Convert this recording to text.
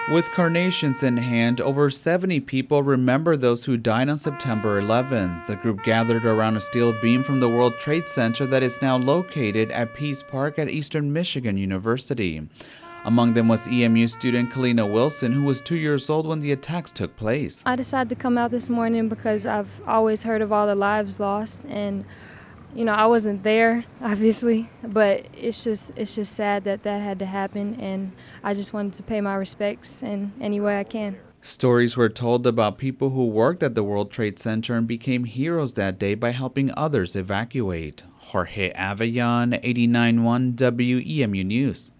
With carnations in hand, over 70 people remember those who died on September 11th. The group gathered around a steel beam from the World Trade Center that is now located at Peace Park at Eastern Michigan University. Among them was EMU student Kalina Wilson, who was 2 years old when the attacks took place. I decided to come out this morning because I've always heard of all the lives lost, and I wasn't there, obviously, but it's just sad that had to happen, and I just wanted to pay my respects in any way I can. Stories were told about people who worked at the World Trade Center and became heroes that day by helping others evacuate. Jorge Avellon, 89.1 WEMU News.